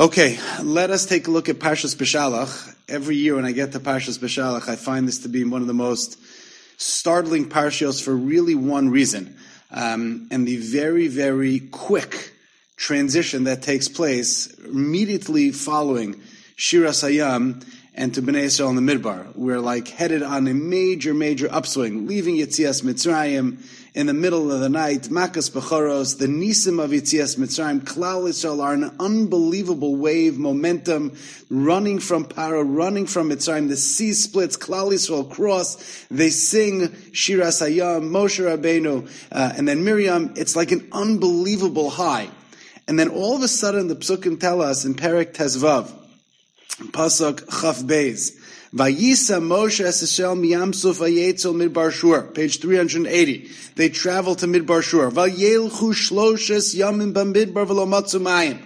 Okay, let us take a look at Parshas Beshalach. Every year when I get to Parshas Beshalach, I find this to be one of the most startling parshios for really one reason, and the very, very quick transition that takes place immediately following Shiras Hayam and to Bnei Yisrael in the Midbar. We're like headed on a major, major upswing, leaving Yetzias Mitzrayim in the middle of the night, Makas Bechoros, the Nisim of Yetzias Mitzrayim, Klal Yisrael are an unbelievable wave, momentum, running from Paro, running from Mitzrayim, the sea splits, Klal Yisrael cross, they sing Shiras Hayam, Moshe Rabbeinu, and then Miriam. It's like an unbelievable high. And then all of a sudden the Psukim tell us in Perek Tezvav, Pasuk Chaf Beis, Vayisa Moshe es Yisrael miyam suf vayetzel midbar shur, page 380. They travel to Midbar Shur. Vayelchu shloshes yamim b'midbar v'lo matzu mayim.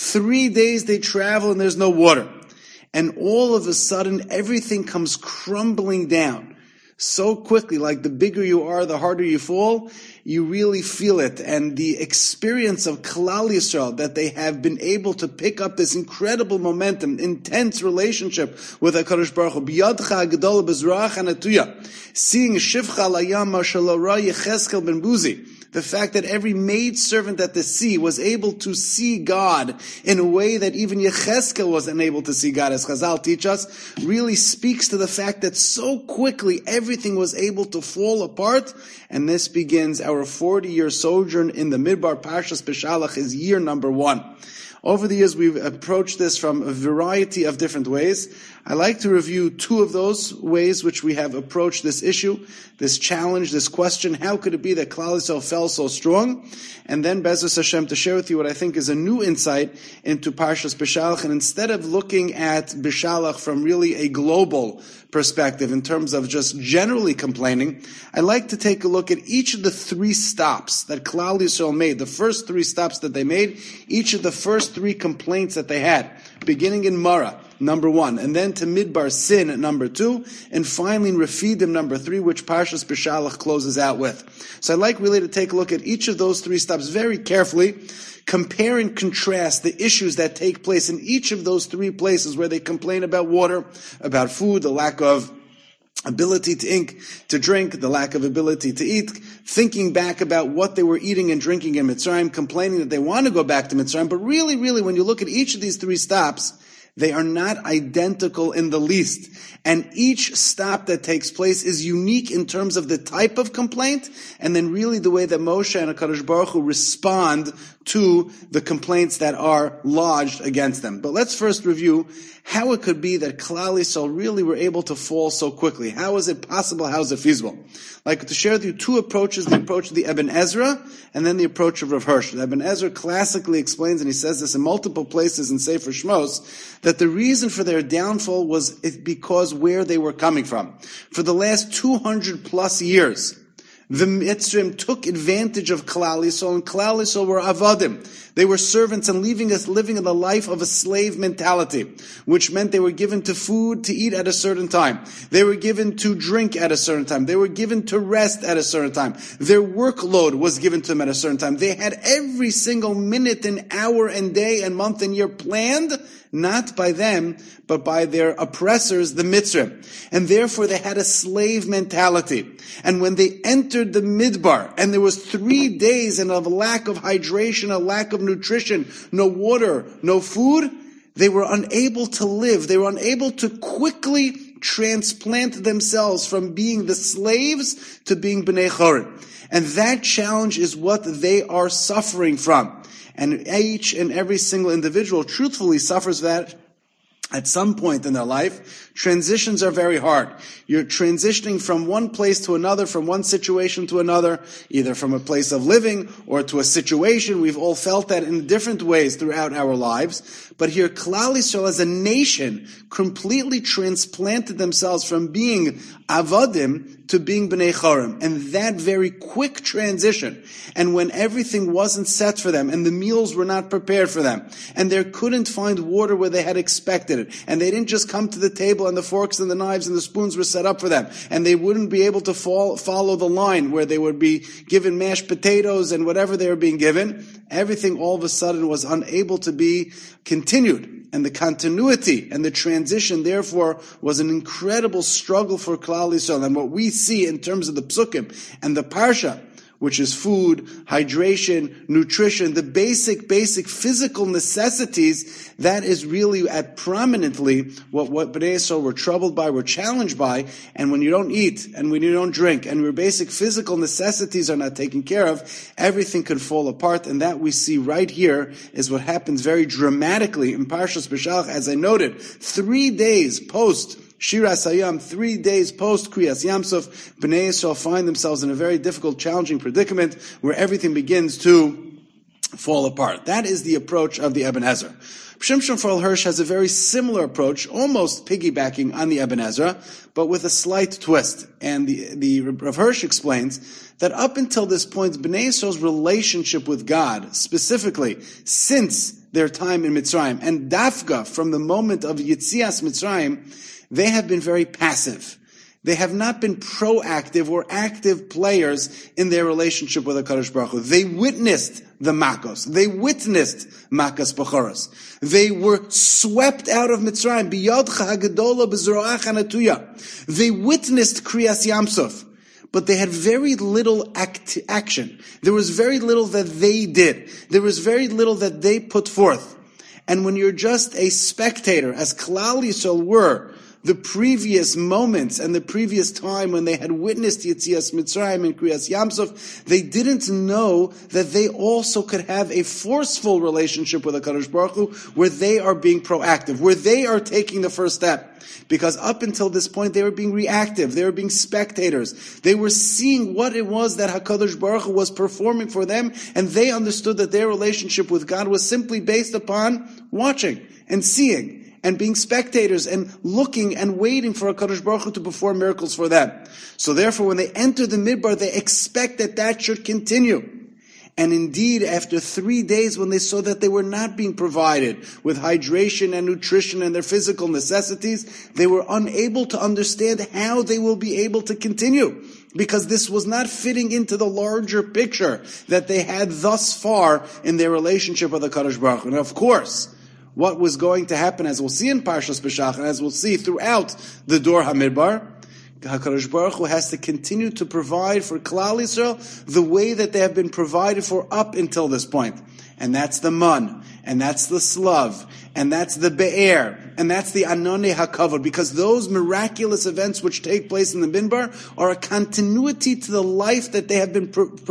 3 days they travel and there's no water. And all of a sudden everything comes crumbling down. So quickly, like the bigger you are, the harder you fall, you really feel it. And the experience of Klal Yisrael, that they have been able to pick up this incredible momentum, intense relationship with HaKadosh Baruch Hu, B'yadcha ha'gedola b'zroach ha'natuya, seeing Shivcha l'yam ma'shelo ra Yecheskel ben Buzi, the fact that every maidservant at the sea was able to see God in a way that even Yecheskel was unable to see God, as Chazal teach us, really speaks to the fact that so quickly everything was able to fall apart. And this begins our 40-year sojourn in the Midbar. Parshas Beshalach is year number 1. Over the years, we've approached this from a variety of different ways. I like to review 2 of those ways which we have approached this issue, this challenge, this question. How could it be that Klal Yisrael fell so strong? And then, Be'ezus Hashem, to share with you what I think is a new insight into Parshas Beshalach. And instead of looking at Beshalach from really a global perspective in terms of just generally complaining, I like to take a look at each of the 3 stops that Klal Yisrael made, the first 3 stops that they made, each of the first 3 complaints that they had, beginning in Mara, number 1, and then to Midbar Sin at number 2, and finally in Refidim number 3, which Parshas Beshalach closes out with. So I'd like really to take a look at each of those 3 stops very carefully, compare and contrast the issues that take place in each of those 3 places where they complain about water, about food, the lack of ability to drink, the lack of ability to eat, thinking back about what they were eating and drinking in Mitzrayim, complaining that they want to go back to Mitzrayim. But really, really, when you look at each of these 3 stops, they are not identical in the least. And each stop that takes place is unique in terms of the type of complaint, and then really the way that Moshe and HaKadosh Baruch Hu respond to the complaints that are lodged against them. But let's first review how it could be that Klal Yisrael really were able to fall so quickly. How is it possible? How is it feasible? I'd like to share with you 2 approaches, the approach of the Ibn Ezra and then the approach of Rav Hirsch. The Ibn Ezra classically explains, and he says this in multiple places in Sefer Shmos, that the reason for their downfall was because where they were coming from. For the last 200 plus years, the Mitzrayim took advantage of Klal Yisrael, and Klal Yisrael were avadim. They were servants and living in the life of a slave mentality, which meant they were given to food to eat at a certain time. They were given to drink at a certain time. They were given to rest at a certain time. Their workload was given to them at a certain time. They had every single minute and hour and day and month and year planned, not by them, but by their oppressors, the Mitzrayim. And therefore they had a slave mentality. And when they entered the Midbar, and there was 3 days and a lack of hydration, a lack of nutrition, no water, no food, they were unable to live. They were unable to quickly transplant themselves from being the slaves to being Bnei Chorin. And that challenge is what they are suffering from. And each and every single individual truthfully suffers that at some point in their life. Transitions are very hard. You're transitioning from one place to another, from one situation to another, either from a place of living or to a situation. We've all felt that in different ways throughout our lives. But here, Klal Yisrael as a nation completely transplanted themselves from being avadim to being Bnei Chorim. And that very quick transition, and when everything wasn't set for them, and the meals were not prepared for them, and they couldn't find water where they had expected it, and they didn't just come to the table and the forks and the knives and the spoons were set up for them, and they wouldn't be able to follow the line where they would be given mashed potatoes and whatever they were being given, Everything all of a sudden was unable to be continued. And the continuity and the transition, therefore, was an incredible struggle for Klal Yisrael. And what we see in terms of the Psukim and the Parsha, which is food, hydration, nutrition, the basic physical necessities, that is really at prominently what Bnei Yisrael were troubled by, were challenged by. And when you don't eat, and when you don't drink, and your basic physical necessities are not taken care of, everything can fall apart. And that we see right here is what happens very dramatically in Parshas Beshalach. As I noted, 3 days post Shiras Hayam, 3 days post Kriyas Yamsuf, Bnei Yisrael find themselves in a very difficult, challenging predicament where everything begins to fall apart. That is the approach of the Ibn Ezra. Shimshon Raphael Hirsch has a very similar approach, almost piggybacking on the Ibn Ezra, but with a slight twist. And the Rav Hirsch explains that up until this point, Bnei Yisrael's relationship with God, specifically since their time in Mitzrayim, and Dafka, from the moment of Yitzias Mitzrayim, they have been very passive. They have not been proactive or active players in their relationship with HaKadosh Baruch Hu. They witnessed the Makos. They witnessed Makas Bechoros. They were swept out of Mitzrayim. Biyadcha hagadola b'zroach hanatuya. They witnessed Kriyas Yamsuf. But they had very little action. There was very little that they did. There was very little that they put forth. And when you're just a spectator, as Klal Yisrael were, the previous moments and the previous time when they had witnessed Yetzias Mitzrayim and Kriyas Yamsuf, they didn't know that they also could have a forceful relationship with HaKadosh Baruch Hu, where they are being proactive, where they are taking the first step. Because up until this point, they were being reactive, they were being spectators. They were seeing what it was that HaKadosh Baruch Hu was performing for them, and they understood that their relationship with God was simply based upon watching and seeing and being spectators and looking and waiting for HaKadosh Baruch Hu to perform miracles for them. So therefore, when they enter the Midbar, they expect that should continue. And indeed, after 3 days, when they saw that they were not being provided with hydration and nutrition and their physical necessities, they were unable to understand how they will be able to continue. Because this was not fitting into the larger picture that they had thus far in their relationship with HaKadosh Baruch Hu. And of course, what was going to happen, as we'll see in Parshas Beshalach, and as we'll see throughout the Dor HaMidbar, HaKadosh Baruch Hu has to continue to provide for Klal Yisrael the way that they have been provided for up until this point. And that's the Man, and that's the Slav, and that's the Be'er, and that's the Anone HaKavod, because those miraculous events which take place in the Midbar are a continuity to the life that they have been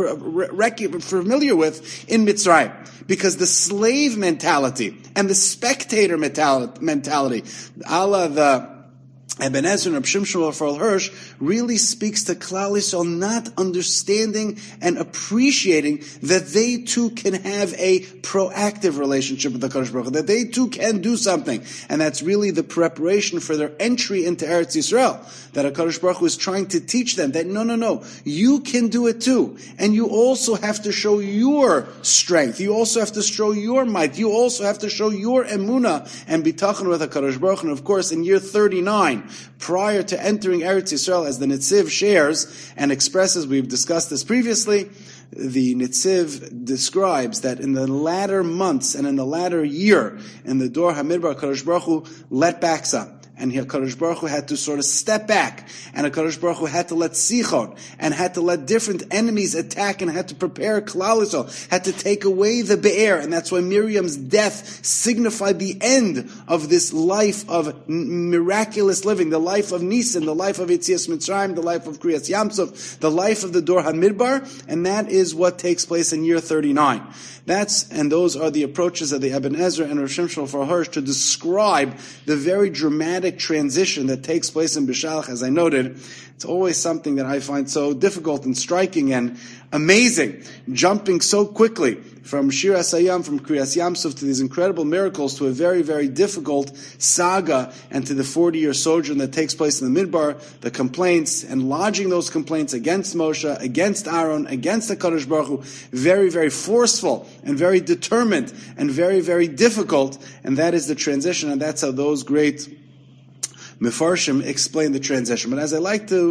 familiar with in Mitzrayim. Because the slave mentality and the spectator mentality, Allah the Ibn Ezra and Shimshon Raphael Hirsch really speaks to Klal Yisrael not understanding and appreciating that they too can have a proactive relationship with the HaKadosh Baruch Hu, that they too can do something. And that's really the preparation for their entry into Eretz Yisrael. That HaKadosh Baruch Hu is trying to teach them that no, you can do it too. And you also have to show your strength. You also have to show your might. You also have to show your emunah and bitachon with HaKadosh Baruch Hu. And of course, in year 39, prior to entering Eretz Yisrael, as the Nitziv shares and expresses, we've discussed this previously, the Nitziv describes that in the latter months and in the latter year, in the Dor HaMidbar, HaKadosh Baruch Hu let back some. And HaKadosh Baruch Hu had to sort of step back. And HaKadosh Baruch Hu had to let Sichon, and had to let different enemies attack, and had to prepare Klal Yisrael, had to take away the Be'er. And that's why Miriam's death signified the end of this life of miraculous living, the life of Nisan, the life of Yetzias Mitzrayim, the life of Kriyas Yamsuf, the life of the Dor HaMidbar. And that is what takes place in year 39. And those are the approaches of the Ibn Ezra and Rav Shimshon Raphael Hirsch to describe the very dramatic transition that takes place in Beshalach. As I noted, it's always something that I find so difficult and striking and amazing, jumping so quickly from Shiras Hayam, from Kriyas Yamsuf, to these incredible miracles, to a very, very difficult saga, and to the 40-year sojourn that takes place in the Midbar, the complaints, and lodging those complaints against Moshe, against Aaron, against the HaKadosh Baruch Hu, very, very forceful, and very determined, and very, very difficult, and that is the transition, and that's how those great Mefarshim explain the transition. But as I like to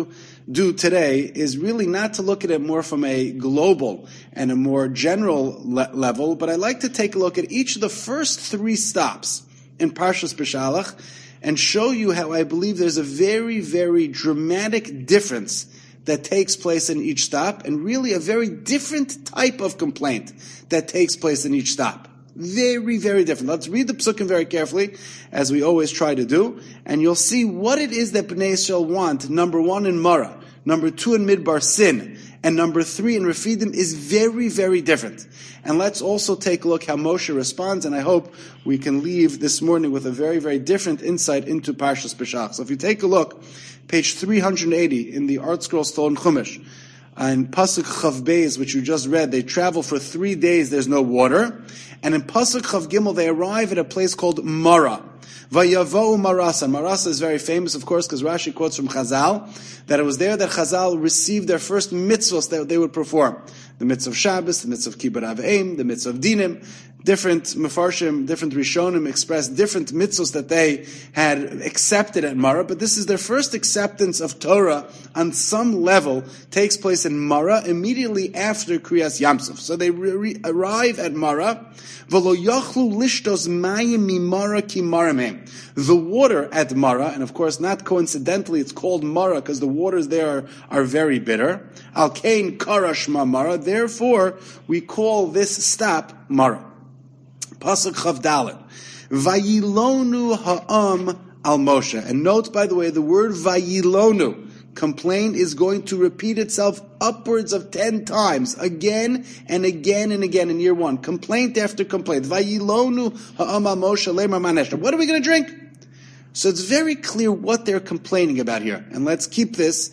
do today is really not to look at it more from a global and a more general level, but I like to take a look at each of the first 3 stops in Parshas Beshalach and show you how I believe there's a very, very dramatic difference that takes place in each stop, and really a very different type of complaint that takes place in each stop. Very, very different. Let's read the psukim very carefully, as we always try to do, and you'll see what it is that Bnei Yisrael want. Number 1 in Mara, number 2 in Midbar Sin, and number 3 in Refidim is very, very different. And let's also take a look how Moshe responds, and I hope we can leave this morning with a very, very different insight into Parshas Beshalach. So if you take a look, page 380 in the Art Scroll Stone Chumash, and Pasuk Chav Beis, which you just read, they travel for 3 days, there's no water. And in Pasuk Chav Gimel, they arrive at a place called Mara. Vayavo Marasa. Marasa is very famous, of course, because Rashi quotes from Chazal, that it was there that Chazal received their first mitzvahs that they would perform. The mitzvah of Shabbos, the mitzvah of Kibbur Avim, the mitzvah of Dinim. Different Mefarshim, different Rishonim expressed different mitzvahs that they had accepted at Mara, but this is their first acceptance of Torah on some level, takes place in Mara immediately after Kriyas Yamsuf. So they arrive at Mara. V'lo yachlu lishtos mayim mimara ki maramim. The water at Mara, and of course not coincidentally it's called Mara because the waters there are very bitter. Al kain karashma Mara, therefore we call this stop Mara. Pasuk Chav Dalet. Vayilonu ha'am al Moshe. And note, by the way, the word Vayilonu, complain, is going to repeat itself upwards of 10 times, again and again and again in year 1. Complaint after complaint. Vayilonu ha'am al Moshe lemar maneshta. What are we going to drink? So it's very clear what they're complaining about here. And let's keep this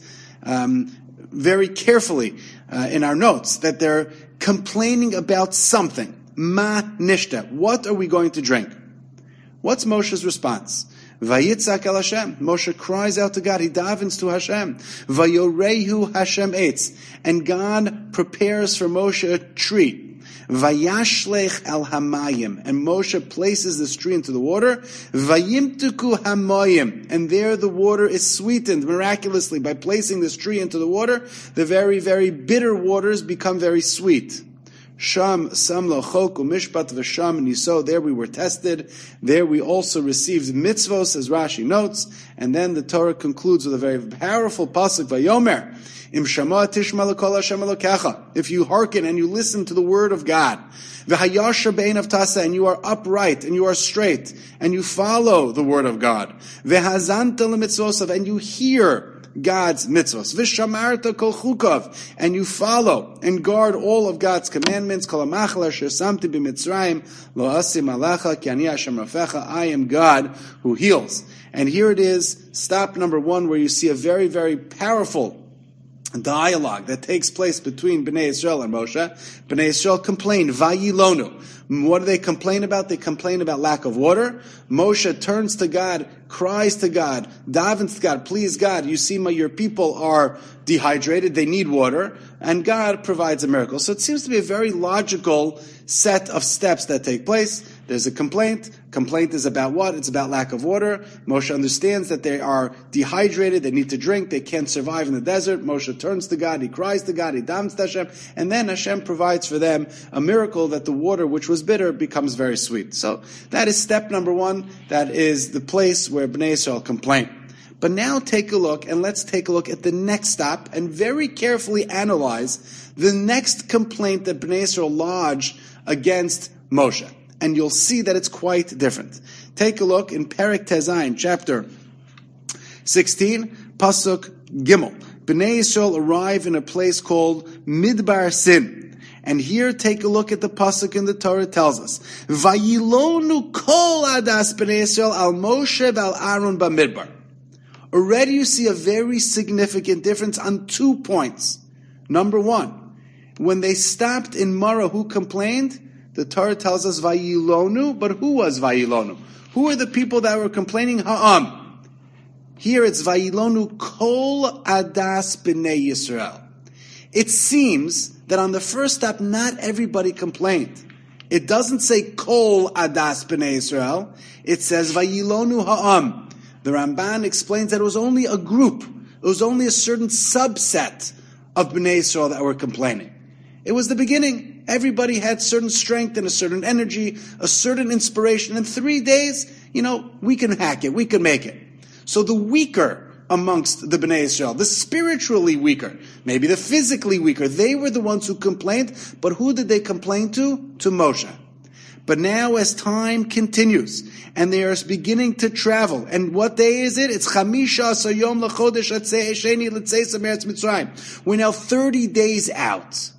very carefully in our notes, that they're complaining about something. Ma nishta. What are we going to drink? What's Moshe's response? Vayitzak el Hashem. Moshe cries out to God. He davens to Hashem. Vayorehu Hashem eitz. And God prepares for Moshe a tree. Vayashlech el hamayim. And Moshe places this tree into the water. Vayimtuku hamayim. And there the water is sweetened miraculously. By placing this tree into the water, the very, very bitter waters become very sweet. Sham samlo chok umishpat v'sham niso. There we were tested. There we also received mitzvos, as Rashi notes. And then the Torah concludes with a very powerful pasuk, Vayomer im shama tishma l'kol Hashem Elokecha. If you hearken and you listen to the word of God, v'hayasher be'einav tasa, and you are upright and you are straight and you follow the word of God, v'hazanta l'mitzvosav, and you hear God's mitzvahs. V'shamarta kol chukav, and you follow and guard all of God's commandments. Kol ha'machal asher samti b'Mitzrayim lo asim alecha ki ani Hashem rafecha. I am God who heals. And here it is, stop number 1, where you see a very, very powerful dialogue that takes place between Bnei Yisrael and Moshe. Bnei Yisrael complain, Vayilonu. What do they complain about? They complain about lack of water. Moshe turns to God, cries to God, davens to God, please God, you see your people are dehydrated, they need water, and God provides a miracle. So it seems to be a very logical set of steps that take place. There's a complaint. Complaint is about what? It's about lack of water. Moshe understands that they are dehydrated, they need to drink, they can't survive in the desert. Moshe turns to God, he cries to God, he davens to Hashem, and then Hashem provides for them a miracle that the water which was bitter becomes very sweet. So that is step number 1. That is the place where Bnei Yisrael complain. But now take a look, and let's take a look at the next stop and very carefully analyze the next complaint that Bnei Yisrael lodged against Moshe. And you'll see that it's quite different. Take a look in Perek Tezayin, chapter 16, Pasuk Gimel. Bnei Yisrael arrive in a place called Midbar Sin. And here, take a look at the Pasuk in the Torah. It tells us, Vayilonu kol adas Bnei Yisrael al Moshe v'al Aaron b'midbar. Already you see a very significant difference on 2 points. Number 1, when they stopped in Mara, who complained? The Torah tells us Vayilonu, but who was Vayilonu? Who are the people that were complaining? Ha'am. Here it's Vayilonu kol adas b'nei Yisrael. It seems that on the first step, not everybody complained. It doesn't say kol adas b'nei Yisrael. It says Vayilonu ha'am. The Ramban explains that it was only a group. It was only a certain subset of Bnei Yisrael that were complaining. It was the beginning. Everybody had certain strength and a certain energy, a certain inspiration. In 3 days, we can hack it, we can make it. So the weaker amongst the Bnei Yisrael, the spiritually weaker, maybe the physically weaker, they were the ones who complained, but who did they complain to? To Moshe. But now as time continues, and they are beginning to travel, and what day is it? It's Chamisha Asar Yom L'Chodesh Sheni L'Tzeis Meretz Mitzrayim. We're now 30 days out.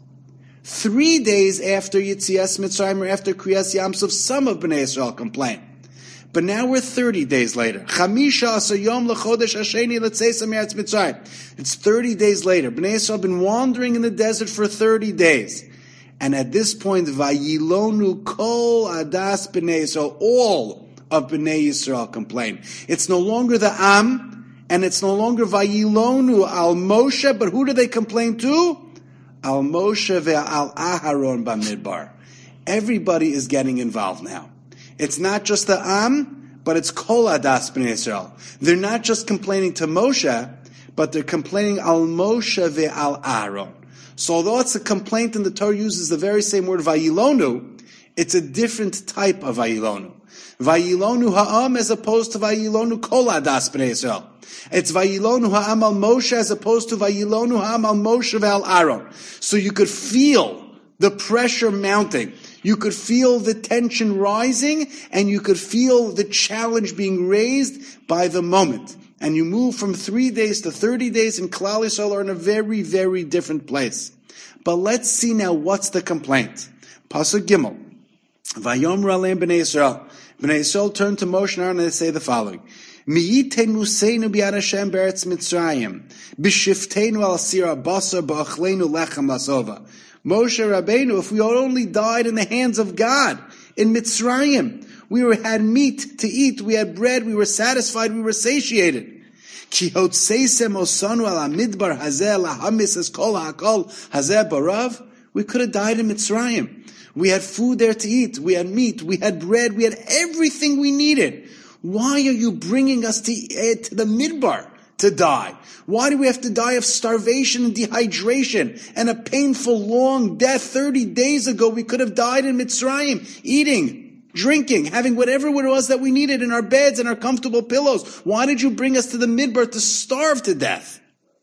3 days after Yitzias Mitzrayim, or after Kriyas Yamsuf, some of Bnei Yisrael complain. But now we're 30 days later. Chamisha Asar Yom L'Chodesh Sheni L'Tzeis Meretz Mitzrayim. It's 30 days later. Bnei Yisrael have been wandering in the desert for 30 days. And at this point, Vayilonu Kol Adas Bnei Yisrael, all of Bnei Yisrael complain. It's no longer the Am, and it's no longer Vayilonu Al Moshe, but who do they complain to? Al Moshe ve'al Aharon b'midbar. Everybody is getting involved now. It's not just the Am, but it's Kol Adas Bnei Yisrael. They're not just complaining to Moshe, but they're complaining Al Moshe ve'al Aharon. So although it's a complaint and the Torah uses the very same word Vayilonu, it's a different type of Vayilonu. Vayilonu ha'am as opposed to Vayilonu Kol Adas Bnei Yisrael. It's Vayilonu ha'am al Moshe as opposed to Vayilonu ha'am al Moshe ve'al Aaron. So you could feel the pressure mounting. You could feel the tension rising, and you could feel the challenge being raised by the moment. And you move from 3 days to 30 days, and Klal Yisrael are in a very, very different place. But let's see now what's the complaint. Pasuk Gimel. Vayomru aleim b'nei Yisrael. B'nei Yisrael turn to Moshe and Aaron and they say the following. Mi'itenu seinu b'yad Hashem be'eretz Mitzrayim. B'shiftenu al sira basar ba'achlenu lechem lasova. Moshe Rabbeinu, if we only died in the hands of God in Mitzrayim, we had meat to eat, we had bread, we were satisfied, we were satiated. Ki hotseisem osanu al hamidbar hazeh lahamis es kol ha'akol hazeh barav. We could have died in Mitzrayim. We had food there to eat, we had meat, we had bread, we had everything we needed. Why are you bringing us to the midbar to die? Why do we have to die of starvation and dehydration and a painful long death? 30 days ago we could have died in Mitzrayim, eating, drinking, having whatever it was that we needed in our beds and our comfortable pillows. Why did you bring us to the midbar to starve to death?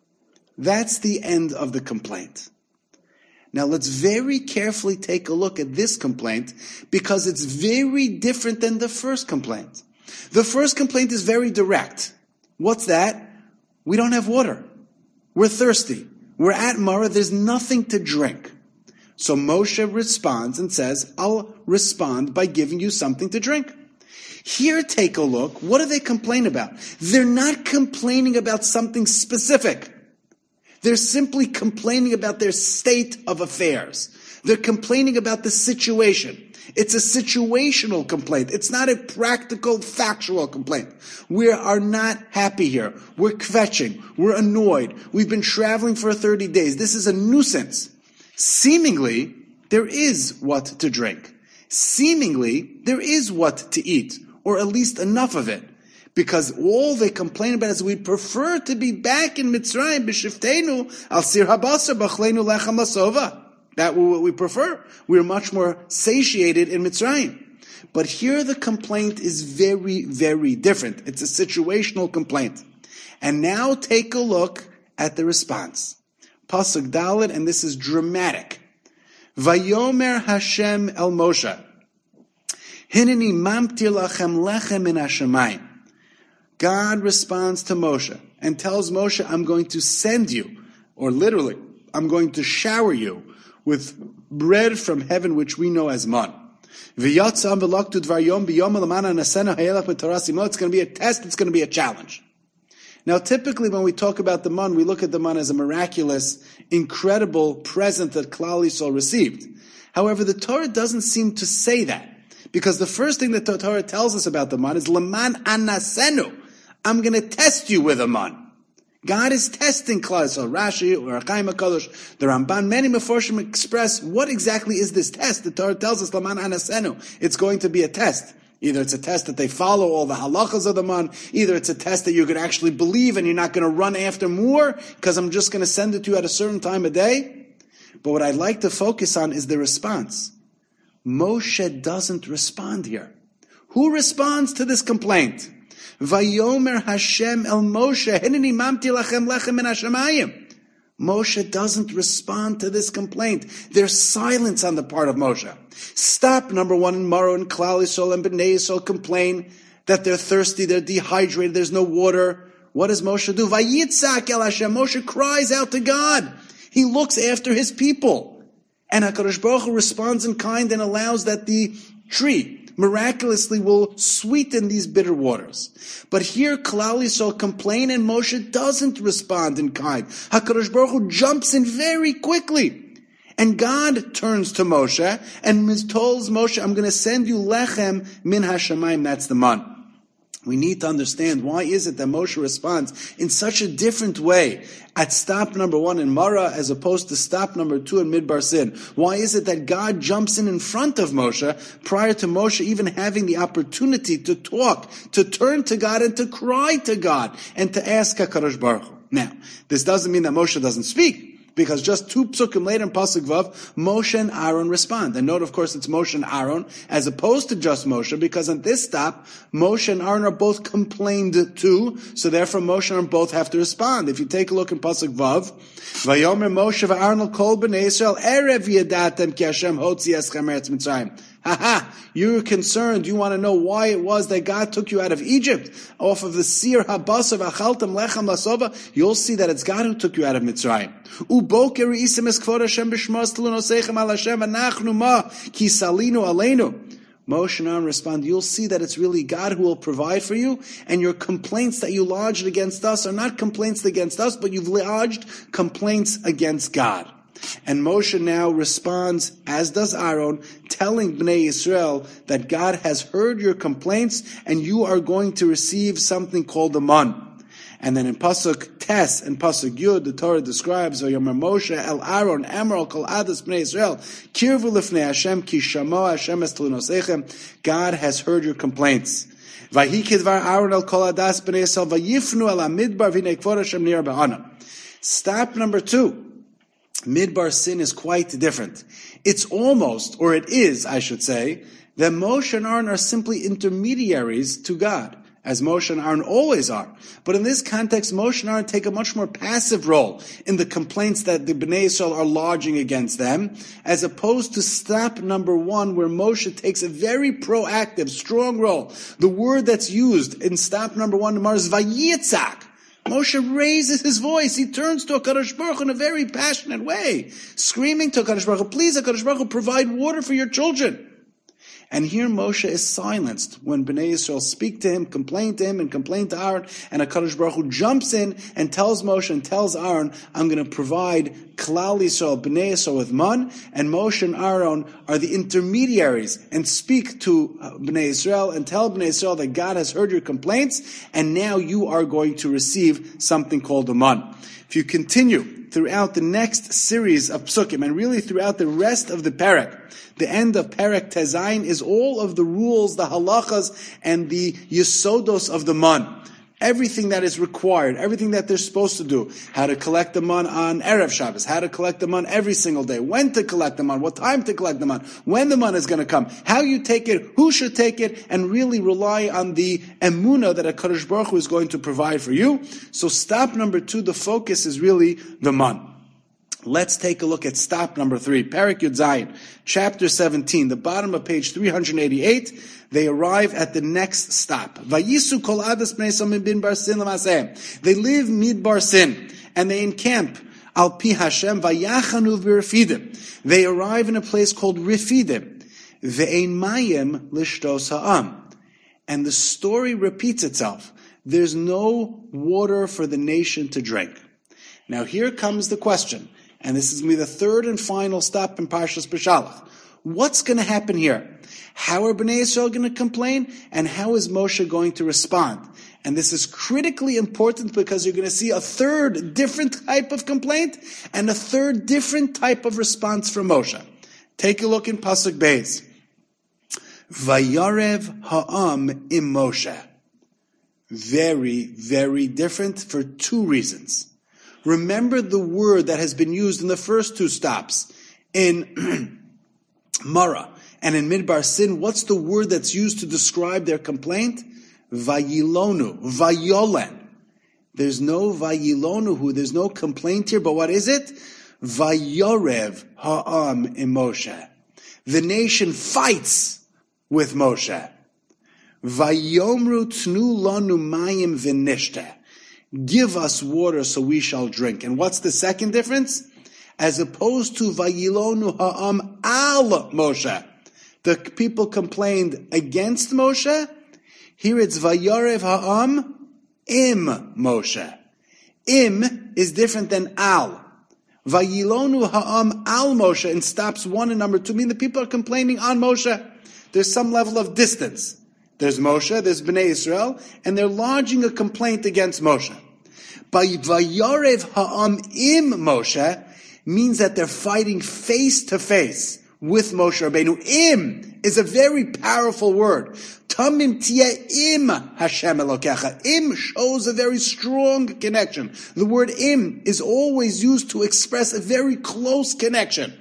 That's the end of the complaint. Now let's very carefully take a look at this complaint, because it's very different than the first complaint. The first complaint is very direct. What's that? We don't have water. We're thirsty. We're at Marah. There's nothing to drink. So Moshe responds and says, I'll respond by giving you something to drink. Here, take a look. What do they complain about? They're not complaining about something specific. They're simply complaining about their state of affairs. They're complaining about the situation. It's a situational complaint. It's not a practical, factual complaint. We are not happy here. We're kvetching. We're annoyed. We've been traveling for 30 days. This is a nuisance. Seemingly, there is what to drink. Seemingly, there is what to eat, or at least enough of it. Because all they complain about is we'd prefer to be back in Mitzrayim, b'shiftenu al sir habasar b'achlenu lechem lasova. That's what we prefer. We're much more satiated in Mitzrayim. But here the complaint is very, very different. It's a situational complaint. And now take a look at the response. Pasuk Dalet, and this is dramatic. Vayomer Hashem el Moshe. Hineni mamtir lachem lechem min hashamayim. God responds to Moshe and tells Moshe, I'm going to send you, or literally, I'm going to shower you with bread from heaven, which we know as man. It's going to be a test, it's going to be a challenge. Now, typically when we talk about the man, we look at the man as a miraculous, incredible present that Klal Yisrael received. However, the Torah doesn't seem to say that, because the first thing that the Torah tells us about the man is Leman anasenu. I'm going to test you with a man. God is testing Klal Yisrael. Rashi, or Chaim HaKadosh, the Ramban, many Meforshim express what exactly is this test. The Torah tells us, Laman Anasenu, it's going to be a test. Either it's a test that they follow all the halachas of the man, either it's a test that you're going to actually believe and you're not going to run after more because I'm just going to send it to you at a certain time of day. But what I'd like to focus on is the response. Moshe doesn't respond here. Who responds to this complaint? Vayomer Hashem el Moshe, Hineni mamti lachem lechem min hashamayim. Moshe doesn't respond to this complaint. There's silence on the part of Moshe. Stop, number one, in Maro and Klal Yisrael and Bnei Yisrael complain that they're thirsty, they're dehydrated, there's no water. What does Moshe do? Vayitzak el Hashem. Moshe cries out to God. He looks after his people. And HaKadosh Baruch Hu responds in kind and allows that the tree miraculously will sweeten these bitter waters. But here Klal Yisrael complain and Moshe doesn't respond in kind. HaKadosh Baruch Hu jumps in very quickly. And God turns to Moshe and tells Moshe, I'm going to send you lechem min hashamayim, that's the man. We need to understand why is it that Moshe responds in such a different way at stop number one in Mara as opposed to stop number two in Midbar Sin. Why is it that God jumps in front of Moshe prior to Moshe even having the opportunity to talk, to turn to God and to cry to God and to ask HaKadosh Baruch Hu? Now, this doesn't mean that Moshe doesn't speak. Because just two psukim later in Pasuk Vav, Moshe and Aaron respond. And note, of course, it's Moshe and Aaron, as opposed to just Moshe, because on this stop, Moshe and Aaron are both complained to, so therefore Moshe and Aaron both have to respond. If you take a look in Pasuk Vav, Vayomer Moshe v'Aaron kol b'nei Yisrael, erev yadatem ki Hashem hotzi eschem eretz Mitzrayim. You're concerned, you want to know why it was that God took you out of Egypt, off of the Sir Habasa v'achaltem lechem lasova. You'll see that it's God who took you out of Mitzrayim. Uboker isim es kvod Hashem b'shmos tlunosechem al Hashem anachnu ma ki salinu aleinu. Moshe and Aaron respond, you'll see that it's really God who will provide for you, and your complaints that you lodged against us are not complaints against us, but you've lodged complaints against God. And Moshe now responds, as does Aaron, telling Bnei Yisrael that God has heard your complaints and you are going to receive something called a man. And then in Pasuk Tes and Pasuk Yud, the Torah describes, Vayomer Moshe el Aaron Emerald kol adas Bnei Yisrael kirvu lifnei Hashem ki shamo Hashem es tlunosechem. God has heard your complaints. Vayikidvar Aaron el kol adas Bnei Yisrael vayifnu el hamidbar v'nei kvod Hashem nir b'ana. Stop number two. Midbar Sin is quite different. It's almost, or it is, I should say, that Moshe and Aaron are simply intermediaries to God, as Moshe and Aaron always are. But in this context, Moshe and Aaron take a much more passive role in the complaints that the Bnei Yisrael are lodging against them, as opposed to stop number one, where Moshe takes a very proactive, strong role. The word that's used in stop number one is vayitzak. Moshe raises his voice. He turns to HaKadosh Baruch Hu in a very passionate way, screaming to HaKadosh Baruch Hu, please, HaKadosh Baruch Hu, provide water for your children. And here Moshe is silenced when Bnei Yisrael speak to him, complain to him, and complain to Aaron, and HaKadosh Baruch Hu jumps in and tells Moshe and tells Aaron, I'm going to provide Klal Yisrael, Bnei Yisrael with man, and Moshe and Aaron are the intermediaries and speak to Bnei Yisrael and tell Bnei Yisrael that God has heard your complaints, and now you are going to receive something called a man. If you continue throughout the next series of psukim, and really throughout the rest of the parak, the end of Perek Tezayin is all of the rules, the halachas, and the yesodos of the man. Everything that is required, everything that they're supposed to do. How to collect the man on Erev Shabbos, how to collect the man every single day, when to collect the man, what time to collect the man, when the man is going to come, how you take it, who should take it, and really rely on the emunah that HaKadosh Baruch Hu is going to provide for you. So stop number two, the focus is really the man. Let's take a look at stop number 3, Perek Yud Zayin, chapter 17, the bottom of page 388. They arrive at the next stop. Vayisu kol adas bnei Yisrael midbar sin l'masehem. They live midbar sin, and they encamp al pi Hashem vayachanu v'Refidim. They arrive in a place called Refidim. Ve'ein mayim lishtos ha'am. And the story repeats itself. There's no water for the nation to drink. Now here comes the question. And this is going to be the third and final stop in Parshas Beshalach. What's going to happen here? How are Bnei Yisrael going to complain? And how is Moshe going to respond? And this is critically important because you're going to see a third different type of complaint and a third different type of response from Moshe. Take a look in Pasuk Beis. Vayarev ha'am im Moshe. Very, very different for two reasons. Remember the word that has been used in the first two stops in Mara and in Midbar Sin. What's the word that's used to describe their complaint? Vayilonu, vayolen. There's no vayilonu, there's no complaint here, but what is it? Vayorev ha'am im Moshe. The nation fights with Moshe. Vayomru tnu lanu mayim v'nishte. Give us water so we shall drink. And what's the second difference? As opposed to vayilonu ha'am al Moshe. The people complained against Moshe. Here it's vayarev ha'am im Moshe. Im is different than al. Vayilonu ha'am al Moshe in stops 1 and number 2 mean the people are complaining on Moshe. There's some level of distance. There's Moshe, there's Bnei Israel, and they're lodging a complaint against Moshe. By Vayarev ha'am im Moshe means that they're fighting face to face with Moshe Rabbeinu. Im is a very powerful word. Tamim tiyeh im Hashem Elokecha. Im shows a very strong connection. The word im is always used to express a very close connection.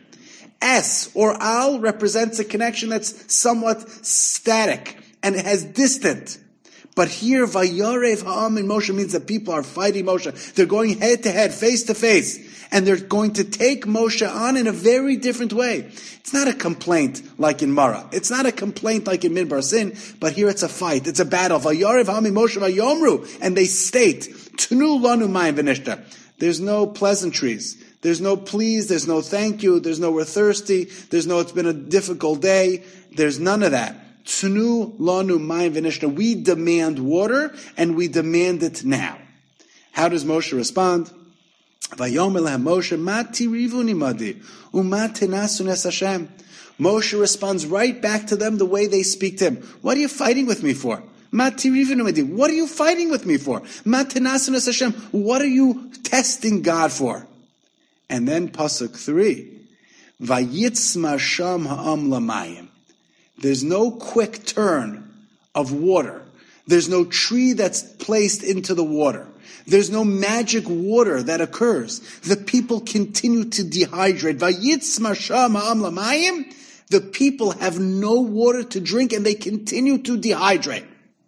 S or al represents a connection that's somewhat static and it has distant. But here, Vayarev ha'am in Moshe means that people are fighting Moshe. They're going head to head, face to face. And they're going to take Moshe on in a very different way. It's not a complaint like in Mara. It's not a complaint like in Midbar Sin. But here it's a fight. It's a battle. Vayarev ha'am in Moshe vayomru. And they state, Tnu lanu mayim v'nishta. There's no pleasantries. There's no please. There's no thank you. There's no we're thirsty. There's no it's been a difficult day. There's none of that. Tnu lanu mayim v'nishta. We demand water, and we demand it now. How does Moshe respond? Vayomer lehem Moshe, ma tirivuni madi, u'ma tenasun es Hashem. Moshe responds right back to them the way they speak to him. What are you fighting with me for? Ma tirivuni madi. What are you fighting with me for? Ma tenasun es Hashem. What are you testing God for? And then pasuk 3. Vayitzma sham ha'am lamayim. There's no quick turn of water. There's no tree that's placed into the water. There's no magic water that occurs. The people continue to dehydrate. Vayitzma sham ha'am lamayim. The people have no water to drink and they continue to dehydrate.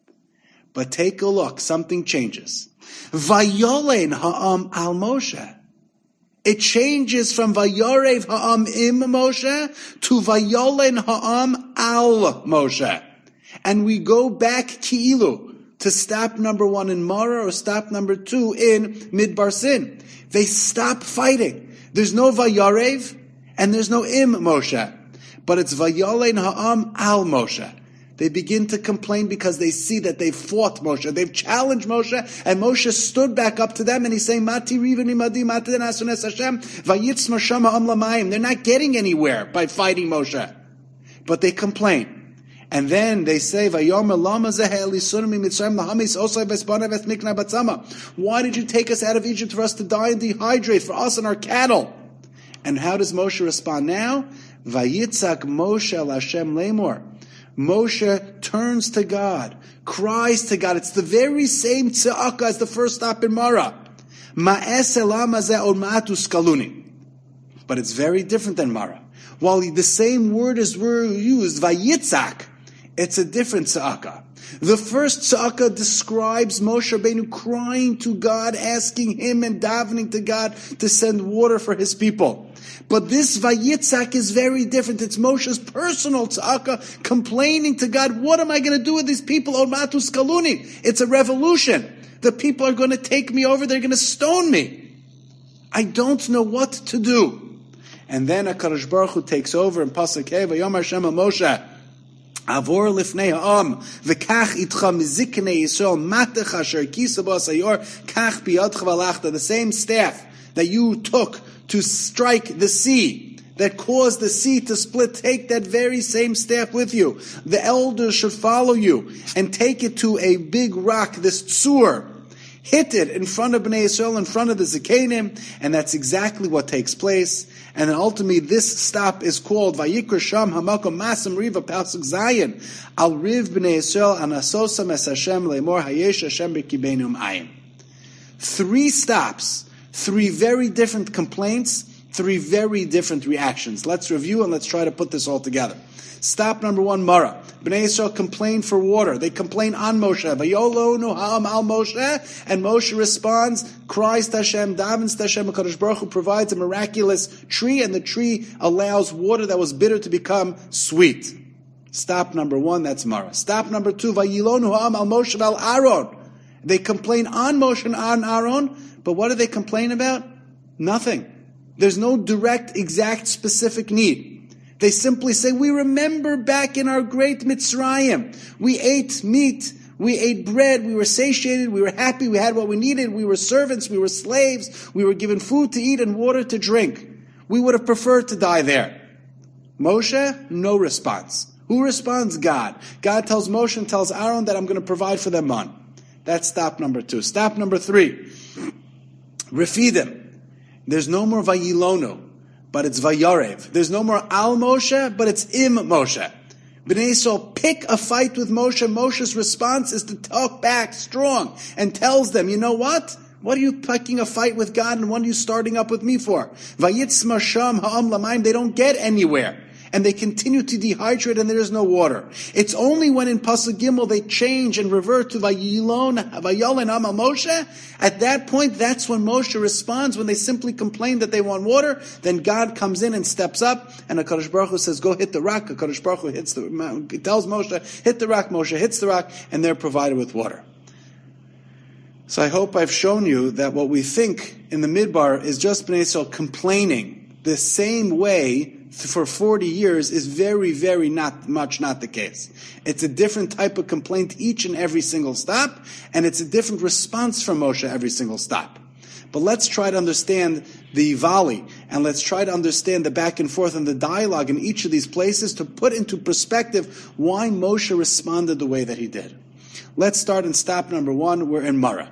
But take a look, something changes. Vayolen ha'am al Moshe. It changes from Vayarev ha'am im Moshe to Vayolen ha'am al Moshe. And we go back ki'ilu to stop number 1 in Mara or stop number 2 in Midbar Sin. They stop fighting. There's no Vayarev and there's no im Moshe. But it's Vayolen ha'am al Moshe. They begin to complain because they see that they've fought Moshe. They've challenged Moshe, and Moshe stood back up to them, and he's saying, Mati rivani madi, mati nasun es Hashem, vayitzma sham ha'am lamayim. They're not getting anywhere by fighting Moshe. But they complain. And then they say, Vayomer lama zeh elisunim mitzrayim lahamis osay v'espana v'esmikna batzama. Why did you take us out of Egypt for us to die and dehydrate, for us and our cattle? And how does Moshe respond now? Vayitzak Moshe el Hashem lemor. Moshe turns to God, cries to God. It's the very same tza'aka as the first stop in Mara. But it's very different than Mara. While the same word is used, vayitzak, it's a different tza'aka. The first tza'aka describes Moshe Rabbeinu crying to God, asking him and davening to God to send water for his people. But this vayitzak is very different. It's Moshe's personal tza'aka, complaining to God, what am I going to do with these people? Omatu skaluni. It's a revolution. The people are going to take me over. They're going to stone me. I don't know what to do. And then HaKadosh Baruch Hu takes over in Pasuk Hey, Vayomar Hashem Moshe, Avor lifnei ha'am, v'kach itcha miziknei Yisrael, matech asher kisa bo sayor, kach biyadcha v'alachta. The same staff that you took to strike the sea, that caused the sea to split, take that very same staff with you. The elders should follow you and take it to a big rock, this tzur. hit it in front of Bnei Yisrael, in front of the Zikanim, and that's exactly what takes place. And then ultimately this stop is called Vayikra Sham Hamakom Masam Riva Pasuk Zayin Al Riv Bnei Yisrael Anasosam Es Hashem Leimor Hayesh Hashem B'Kibeinu Ayim. 3 stops, 3 very different complaints, 3 very different reactions. Let's review and let's try to put this all together. Stop number 1, Mara. Bnei Yisrael complain for water. They complain on Moshe. Vayolo nuham al Moshe. And Moshe responds, cries to Hashem, davens to Hashem. HaKadosh Baruch Hu provides a miraculous tree, and the tree allows water that was bitter to become sweet. Stop number 1, that's Mara. Stop number 2, Vayilo nuham al Moshe val Aaron. They complain on Moshe and on Aaron, but what do they complain about? Nothing. There's no direct, exact, specific need. They simply say, we remember back in our great Mitzrayim. We ate meat, we ate bread, we were satiated, we were happy, we had what we needed, we were servants, we were slaves, we were given food to eat and water to drink. We would have preferred to die there. Moshe, no response. Who responds? God. God tells Moshe and tells Aaron that I'm going to provide for them man. That's stop number 2. Stop number 3. Refidim. There's no more Vayilonu, but it's Vayarev. There's no more Al Moshe, but it's Im Moshe. Bnei Yisrael pick a fight with Moshe. Moshe's response is to talk back strong and tells them, you know what? What are you picking a fight with God and what are you starting up with me for? Vayitzma sham ha'am lamayim. They don't get anywhere. And they continue to dehydrate and there is no water. It's only when in Pasuk Gimel they change and revert to Vayolin Amal Moshe. At that point, that's when Moshe responds. When they simply complain that they want water, then God comes in and steps up, and HaKadosh Baruch Hu says, go hit the rock. HaKadosh Baruch Hu tells Moshe, hit the rock. Moshe hits the rock, and they're provided with water. So I hope I've shown you that what we think in the Midbar is just Bnei Yisrael complaining the same way for 40 years is very, very not the case. It's a different type of complaint each and every single stop, and it's a different response from Moshe every single stop. But let's try to understand the volley, and let's try to understand the back and forth and the dialogue in each of these places to put into perspective why Moshe responded the way that he did. Let's start in stop number 1. We're in Mara.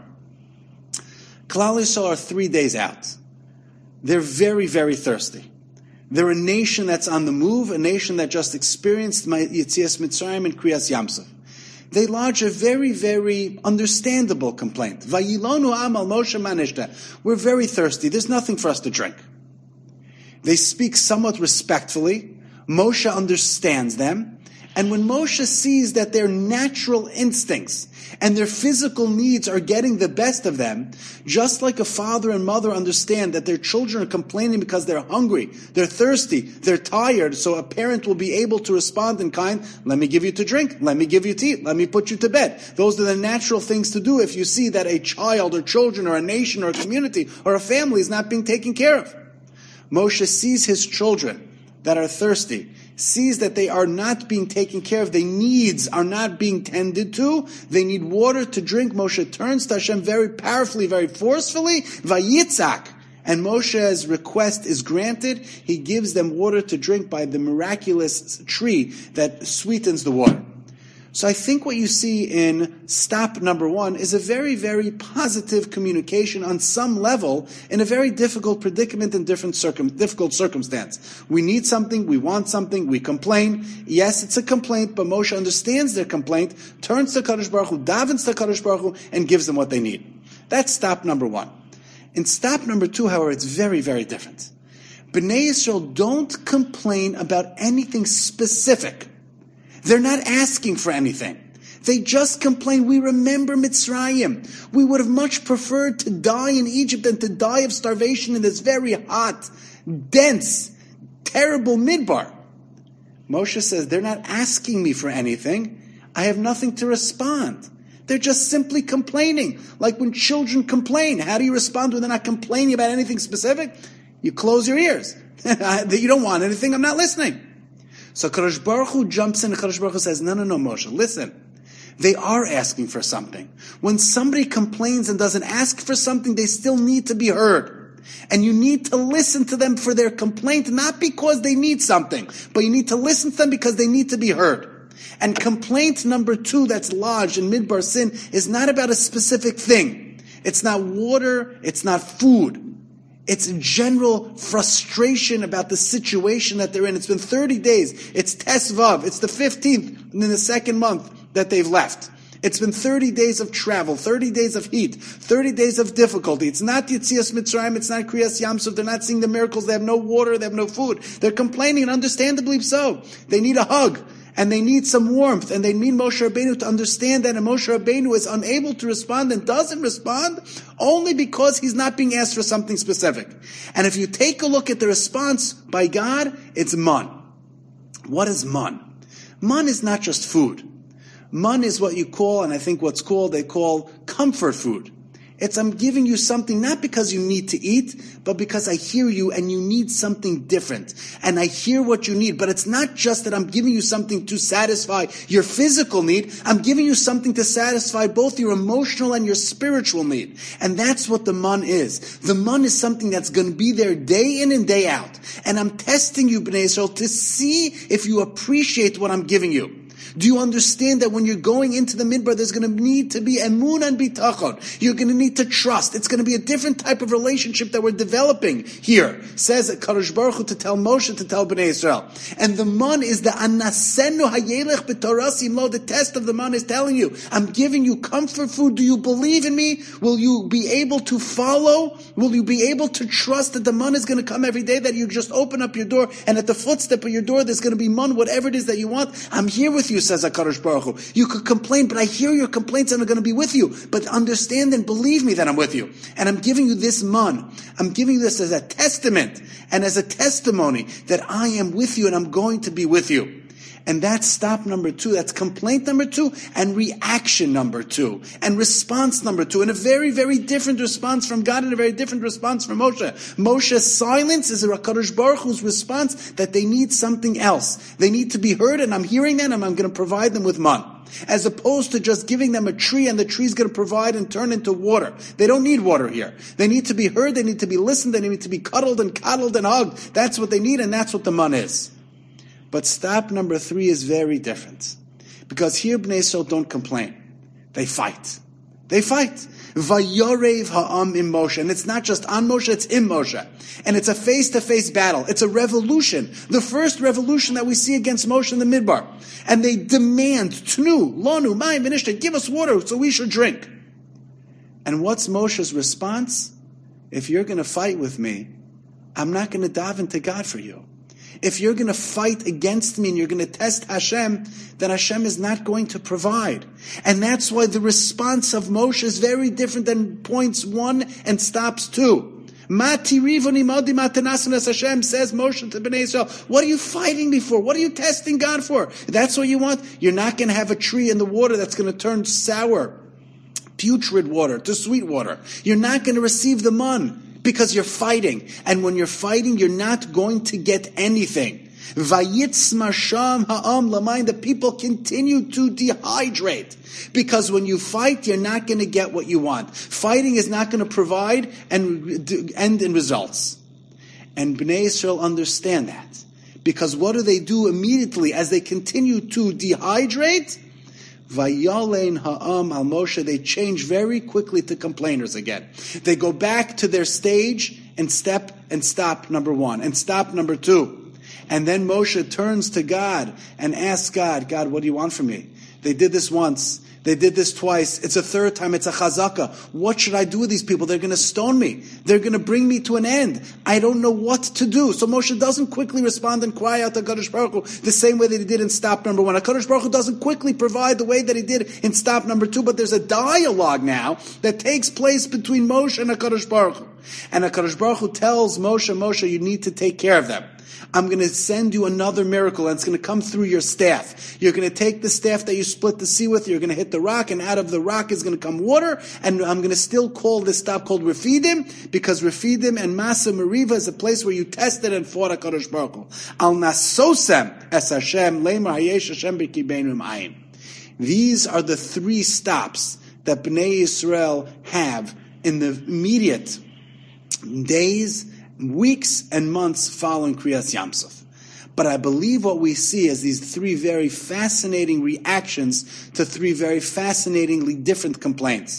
Klal Yisrael are 3 days out. They're very, very thirsty. They're a nation that's on the move, a nation that just experienced Yetzias Mitzrayim and Kriyas Yamsuf. They lodge a very, very understandable complaint. Vayilonu amal Moshe manishta. We're very thirsty. There's nothing for us to drink. They speak somewhat respectfully. Moshe understands them. And when Moshe sees that their natural instincts and their physical needs are getting the best of them, just like a father and mother understand that their children are complaining because they're hungry, they're thirsty, they're tired, so a parent will be able to respond in kind, let me give you to drink, let me give you to eat, let me put you to bed. Those are the natural things to do if you see that a child or children or a nation or a community or a family is not being taken care of. Moshe sees his children that are thirsty, sees that they are not being taken care of, their needs are not being tended to, they need water to drink. Moshe turns to Hashem very powerfully, very forcefully, Vayitzak, and Moshe's request is granted. He gives them water to drink by the miraculous tree that sweetens the water. So I think what you see in stop number 1 is a very, very positive communication on some level in a very difficult predicament and difficult circumstance. We need something, we want something, we complain. Yes, it's a complaint, but Moshe understands their complaint, turns to Kadosh Baruch Hu, davens to Kadosh Baruch Hu, and gives them what they need. That's stop number 1. In stop number 2, however, it's very, very different. Bnei Yisrael don't complain about anything specific. They're not asking for anything. They just complain, we remember Mitzrayim. We would have much preferred to die in Egypt than to die of starvation in this very hot, dense, terrible midbar. Moshe says, they're not asking me for anything. I have nothing to respond. They're just simply complaining. Like when children complain, how do you respond when they're not complaining about anything specific? You close your ears. You don't want anything, I'm not listening. So Kadosh Baruch Hu jumps in and Kadosh Baruch Hu says, no, Moshe, listen. They are asking for something. When somebody complains and doesn't ask for something, they still need to be heard. And you need to listen to them for their complaint, not because they need something, but you need to listen to them because they need to be heard. And complaint number 2 that's lodged in Midbar Sin is not about a specific thing. It's not water. It's not food. It's a general frustration about the situation that they're in. It's been 30 days. It's Tesvav. It's the 15th in the second month that they've left. It's been 30 days of travel, 30 days of heat, 30 days of difficulty. It's not Yetzias Mitzrayim, it's not Kriyas Yamsuf. They're not seeing the miracles. They have no water, they have no food. They're complaining, and understandably so. They need a hug, and they need some warmth, and they need Moshe Rabbeinu to understand that, and Moshe Rabbeinu is unable to respond and doesn't respond only because he's not being asked for something specific. And if you take a look at the response by God, it's man. What is man? Man is not just food. Man is what you call, and I think they call comfort food. It's I'm giving you something not because you need to eat, but because I hear you and you need something different. And I hear what you need, but it's not just that I'm giving you something to satisfy your physical need. I'm giving you something to satisfy both your emotional and your spiritual need. And that's what the man is. The man is something that's going to be there day in and day out. And I'm testing you, Bnei Yisrael, to see if you appreciate what I'm giving you. Do you understand that when you're going into the midbar, there's going to need to be emun and bitachon? You're going to need to trust. It's going to be a different type of relationship that we're developing here. Says Kadosh Baruch Hu to tell Moshe, to tell Bnei Yisrael. And the man is the anasenu hayelech b'torasim lo. The test of the man is telling you, I'm giving you comfort food. Do you believe in me? Will you be able to follow? Will you be able to trust that the man is going to come every day, that you just open up your door and at the footstep of your door there's going to be man, whatever it is that you want? I'm here with you, says HaKadosh Baruch Hu. You could complain, but I hear your complaints and I'm going to be with you. But understand and believe me that I'm with you. And I'm giving you this man. I'm giving you this as a testament and as a testimony that I am with you and I'm going to be with you. And that's stop number 2. That's complaint number 2 and reaction number 2 and response number 2. And a very, very different response from God and a very different response from Moshe. Moshe's silence is a HaKadosh Baruch Hu's response that they need something else. They need to be heard, and I'm hearing that, and I'm going to provide them with man. As opposed to just giving them a tree and the tree's going to provide and turn into water. They don't need water here. They need to be heard, they need to be listened, they need to be cuddled and coddled and hugged. That's what they need, and that's what the man is. But stop number 3 is very different. Because here Bnei Yisrael don't complain. They fight. They fight. Vayorev ha'am im Moshe. And it's not just on Moshe, it's in Moshe. And it's a face-to-face battle. It's a revolution. The first revolution that we see against Moshe in the Midbar. And they demand, Tnu, Lonu, Mayim, V'nishta, give us water so we should drink. And what's Moshe's response? If you're going to fight with me, I'm not going to daven to God for you. If you're going to fight against me and you're going to test Hashem, then Hashem is not going to provide. And that's why the response of Moshe is very different than points 1 and stops 2. Hashem says Moshe to Bnei Yisrael, what are you fighting me for? What are you testing God for? That's what you want? You're not going to have a tree in the water that's going to turn sour, putrid water to sweet water. You're not going to receive the man. Because you're fighting. And when you're fighting, you're not going to get anything. Vayitzma sham ha'am lamayin. The people continue to dehydrate. Because when you fight, you're not going to get what you want. Fighting is not going to provide and end in results. And Bnei Yisrael understand that. Because what do they do immediately as they continue to dehydrate? Vayalein ha'am al Moshe, they change very quickly to complainers again. They go back to their stage and stop number 1 and stop number 2. And then Moshe turns to God and asks God, what do you want from me? They did this once. They did this twice. It's a third time. It's a chazaka. What should I do with these people? They're going to stone me. They're going to bring me to an end. I don't know what to do. So Moshe doesn't quickly respond and cry out to HaKadosh Baruch Hu the same way that he did in stop number 1. HaKadosh Baruch Hu doesn't quickly provide the way that he did in stop number 2, but there's a dialogue now that takes place between Moshe and HaKadosh Baruch Hu. And HaKadosh Baruch Hu tells Moshe, you need to take care of them. I'm going to send you another miracle, and it's going to come through your staff. You're going to take the staff that you split the sea with, you're going to hit the rock, and out of the rock is going to come water, and I'm going to still call this stop called Refidim, because Refidim and Masa Meriva is a place where you tested and fought HaKadosh Baruch Hu. Al nasosem es Hashem, leimar hayesh Hashem b'kibeinu ma'ayin. These are the 3 stops that Bnei Yisrael have in the immediate days, weeks and months following Kriyas Yamsuf. But I believe what we see is these 3 very fascinating reactions to 3 very fascinatingly different complaints.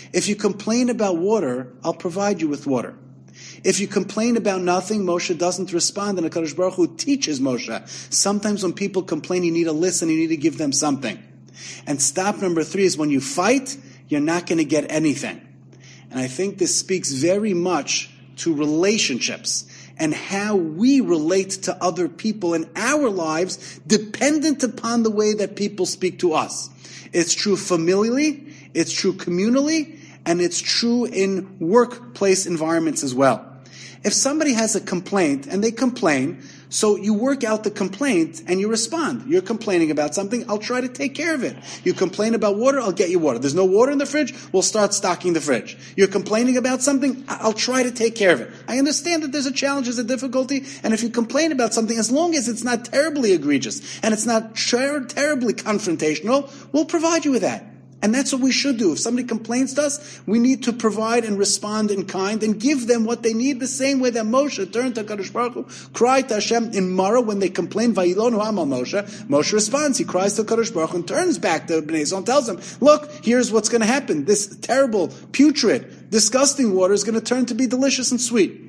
If you complain about water, I'll provide you with water. If you complain about nothing, Moshe doesn't respond, and HaKadosh Baruch Hu teaches Moshe. Sometimes when people complain, you need to listen, you need to give them something. And stop number 3 is when you fight, you're not going to get anything. And I think this speaks very much to relationships and how we relate to other people in our lives, dependent upon the way that people speak to us. It's true familially, it's true communally, and it's true in workplace environments as well. If somebody has a complaint and they complain, so you work out the complaint and you respond. You're complaining about something, I'll try to take care of it. You complain about water, I'll get you water. There's no water in the fridge, we'll start stocking the fridge. You're complaining about something, I'll try to take care of it. I understand that there's a challenge, there's a difficulty, and if you complain about something, as long as it's not terribly egregious and it's not terribly confrontational, we'll provide you with that. And that's what we should do. If somebody complains to us, we need to provide and respond in kind and give them what they need, the same way that Moshe turned to HaKadosh Baruch Hu, cried to Hashem in Marah when they complained, Vayilonu Amal Moshe. Moshe responds, he cries to HaKadosh Baruch Hu and turns back to Bnei Yisrael and tells them, look, here's what's going to happen. This terrible, putrid, disgusting water is going to turn to be delicious and sweet.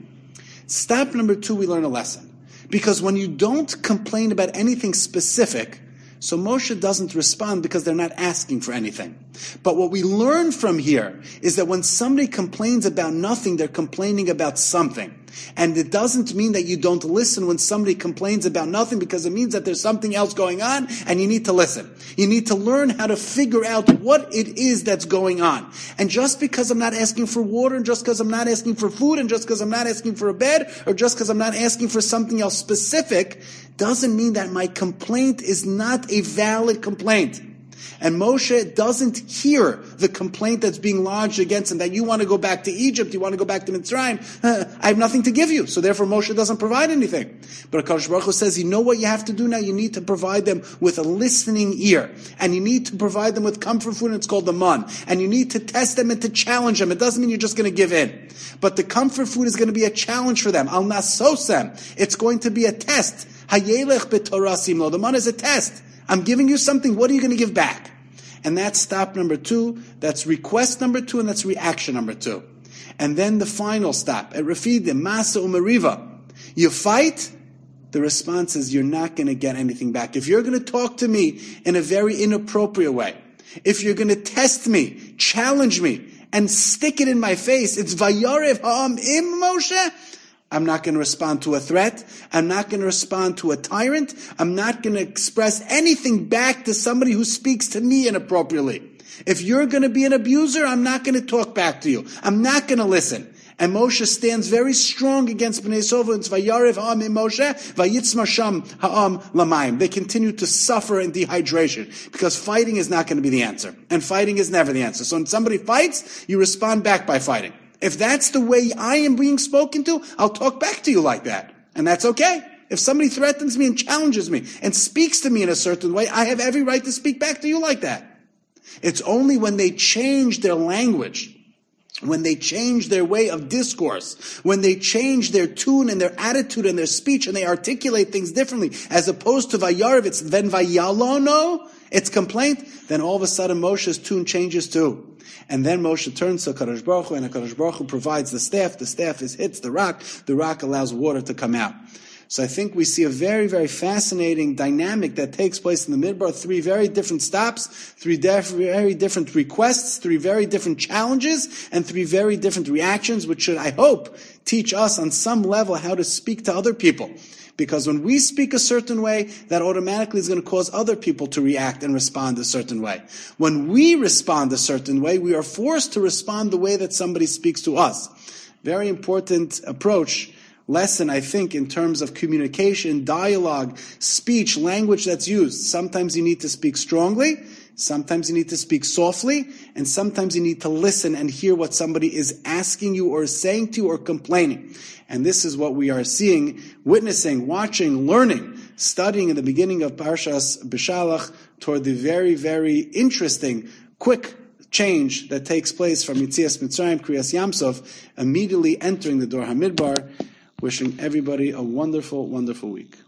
Step number 2, we learn a lesson. Because when you don't complain about anything specific, so Moshe doesn't respond because they're not asking for anything. But what we learn from here is that when somebody complains about nothing, they're complaining about something. And it doesn't mean that you don't listen when somebody complains about nothing, because it means that there's something else going on and you need to listen. You need to learn how to figure out what it is that's going on. And just because I'm not asking for water, and just because I'm not asking for food, and just because I'm not asking for a bed, or just because I'm not asking for something else specific, doesn't mean that my complaint is not a valid complaint. And Moshe doesn't hear the complaint that's being lodged against him, that you want to go back to Egypt, you want to go back to Mitzrayim, I have nothing to give you. So therefore Moshe doesn't provide anything. But HaKadosh Baruch Hu says, you know what you have to do now? You need to provide them with a listening ear. And you need to provide them with comfort food, and it's called the man. And you need to test them and to challenge them. It doesn't mean you're just going to give in. But the comfort food is going to be a challenge for them. Al nasosem. It's going to be a test. Hayelech b'torah lo. The man is a test. I'm giving you something, what are you going to give back? And that's stop number 2, that's request number 2, and that's reaction number 2. And then the final stop, at Refidim, Masa Umariva. You fight, the response is you're not going to get anything back. If you're going to talk to me in a very inappropriate way, if you're going to test me, challenge me, and stick it in my face, it's Vayarev Ha'am Im Moshe, I'm not going to respond to a threat. I'm not going to respond to a tyrant. I'm not going to express anything back to somebody who speaks to me inappropriately. If you're going to be an abuser, I'm not going to talk back to you. I'm not going to listen. And Moshe stands very strong against Bnei Yisrael. It's Vayarev Ha'am im Moshe, Vayitzmar Sham Ha'am Lamayim. They continue to suffer in dehydration because fighting is not going to be the answer. And fighting is never the answer. So when somebody fights, you respond back by fighting. If that's the way I am being spoken to, I'll talk back to you like that. And that's okay. If somebody threatens me and challenges me and speaks to me in a certain way, I have every right to speak back to you like that. It's only when they change their language, when they change their way of discourse, when they change their tune and their attitude and their speech, and they articulate things differently, as opposed to Vayarv, it's then Vayalono, it's complaint, then all of a sudden Moshe's tune changes too. And then Moshe turns to HaKadosh Baruch Hu, and HaKadosh Baruch Hu provides the staff hits the rock allows water to come out. So I think we see a very, very fascinating dynamic that takes place in the Midbar. 3 very different stops, 3 very different requests, 3 very different challenges, and 3 very different reactions, which should, I hope, teach us on some level how to speak to other people. Because when we speak a certain way, that automatically is going to cause other people to react and respond a certain way. When we respond a certain way, we are forced to respond the way that somebody speaks to us. Very important approach, lesson, I think, in terms of communication, dialogue, speech, language that's used. Sometimes you need to speak strongly, sometimes you need to speak softly, and sometimes you need to listen and hear what somebody is asking you or saying to you or complaining. And this is what we are seeing, witnessing, watching, learning, studying in the beginning of Parshas Beshalach toward the very, very interesting, quick change that takes place from Yetzias Mitzrayim, Kriyas Yamsov, immediately entering the Dor HaMidbar. Wishing everybody a wonderful, wonderful week.